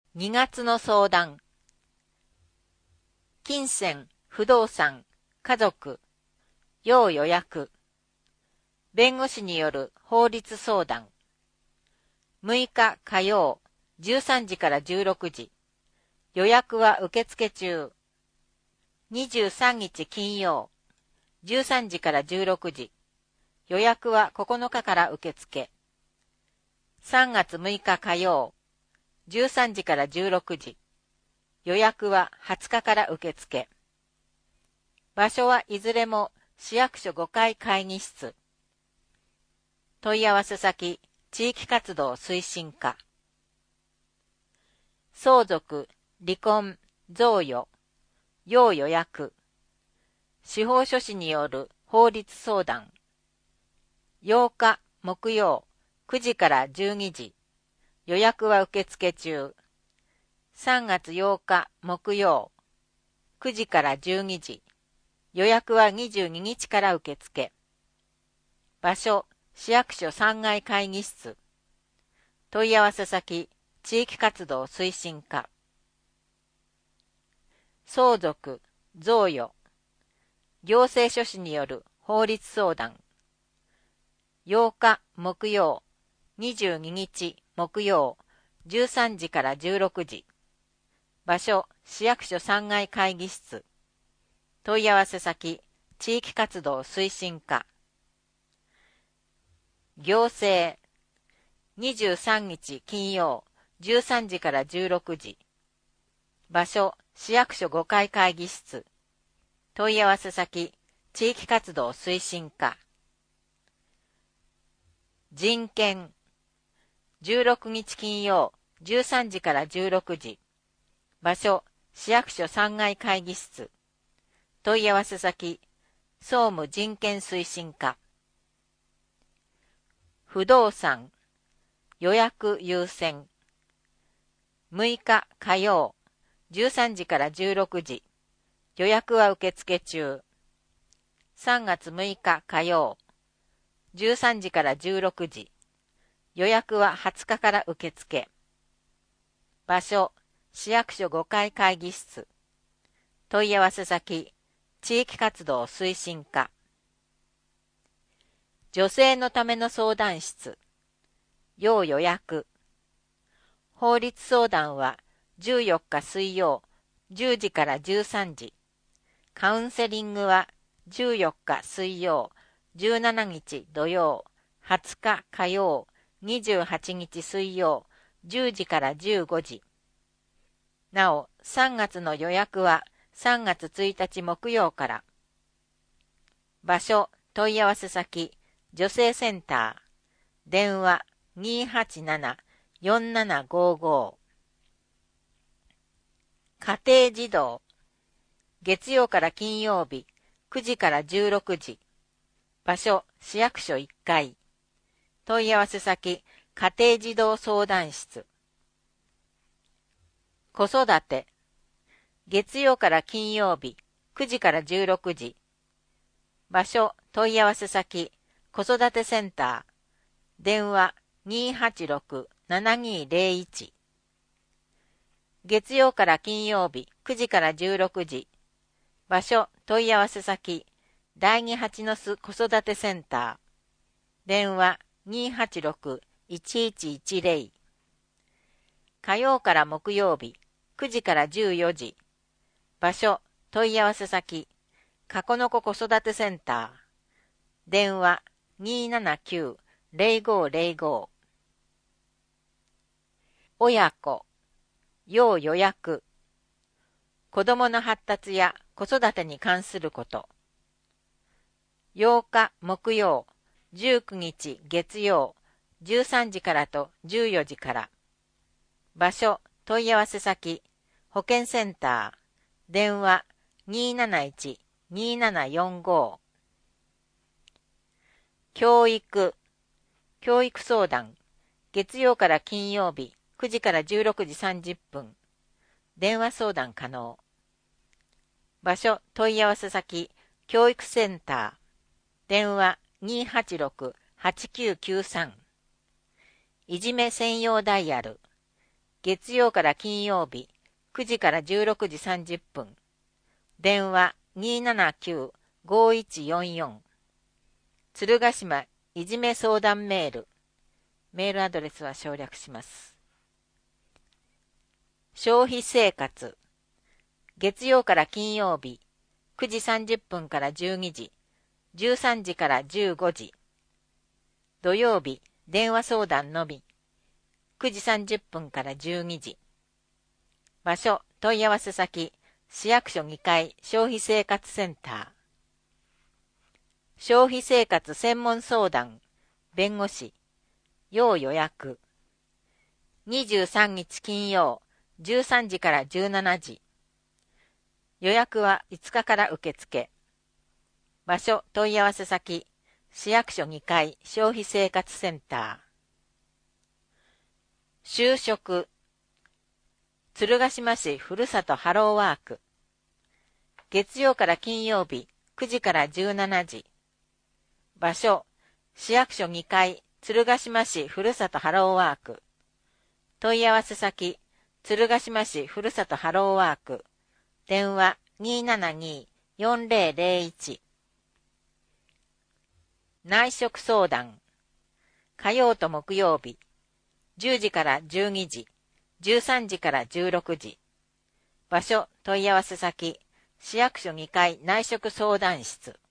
2月の相談。金銭、不動産、家族、要予約。弁護士による法律相談。6日火曜、13時から16時。予約は受付中。23日金曜、13時から16時。予約は9日から受付。3月6日火曜、13時から16時。予約は20日から受付。場所はいずれも市役所5階会議室。問い合わせ先、地域活動推進課。相続、離婚、贈与、要予約。司法書士による法律相談。8日木曜9時から12時。予約は受付中。3月8日木曜9時から12時。予約は22日から受付。場所、市役所3階会議室。問い合わせ先、地域活動推進課。相続、贈与。行政書士による法律相談。8日木曜、22日木曜、13時から16時。場所、市役所3階会議室。問い合わせ先、地域活動推進課。行政、23日金曜、13時から16時。場所、市役所5階会議室。問い合わせ先、地域活動推進課。人権、16日金曜、13時から16時。場所、市役所3階会議室。問い合わせ先、総務人権推進課。不動産、予約優先。6日火曜、13時から16時。予約は受付中。3月6日火曜、13時から16時。予約は20日から受付。場所、市役所5階会議室。問い合わせ先、地域活動推進課。女性のための相談室。要予約。法律相談は14日水曜10時から13時。カウンセリングは14日水曜、17日土曜、20日火曜、28日水曜、10時から15時。なお、3月の予約は3月1日木曜から。場所、問い合わせ先、女性センター。電話287-4755。家庭児童。月曜から金曜日、9時から16時。場所、市役所1階。問い合わせ先、家庭児童相談室。子育て。月曜から金曜日、9時から16時。場所、問い合わせ先、子育てセンター。電話286-7201。月曜から金曜日、9時から16時。場所、問い合わせ先、第二蜂の巣子育てセンター。電話286-1110。火曜から木曜日、9時から14時。場所、問い合わせ先、かこのこ子育てセンター。電話279-0505。親子、要予約。子供の発達や子育てに関すること。8日木曜、19日月曜、13時からと14時から。場所、問い合わせ先、保健センター。電話271-2745。教育、教育相談。月曜から金曜日、9時から16時30分。電話相談可能。場所、問い合わせ先、教育センター。電話286-8993。いじめ専用ダイヤル。 月曜から金曜日、9時から16時30分。電話279-5144。鶴ヶ島いじめ相談メール。メールアドレスは省略します。消費生活。月曜から金曜日、9時30分から12時、13時から15時。土曜日、電話相談のみ。9時30分から12時。場所、問い合わせ先、市役所2階消費生活センター。消費生活専門相談、弁護士、要予約。23日金曜、13時から17時。予約は5日から受付。場所、問い合わせ先、市役所2階消費生活センター。就職。鶴ヶ島市ふるさとハローワーク。月曜から金曜日、9時から17時。場所、市役所2階鶴ヶ島市ふるさとハローワーク。問い合わせ先、鶴ヶ島市ふるさとハローワーク。電話272-4001。内職相談。火曜と木曜日、10時から12時、13時から16時。場所、問い合わせ先、市役所2階内職相談室。